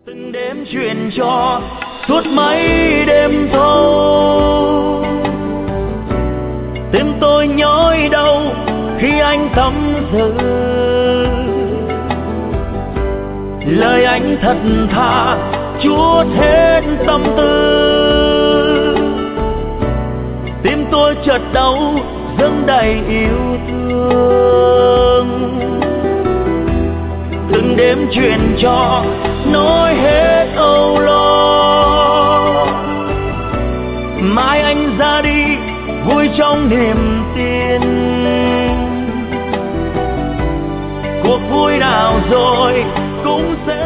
Từng đêm chuyện trò suốt mấy đêm thâu, tim tôi nhói đau khi anh tâm sự. Lời anh thật thà chuốt hết tâm tư, tim tôi chợt đau dâng đầy yêu thương. Từng đêm chuyện trò nói hết âu lo, mai anh ra đi vui trong niềm tin. Cuộc vui nào rồi cũng sẽ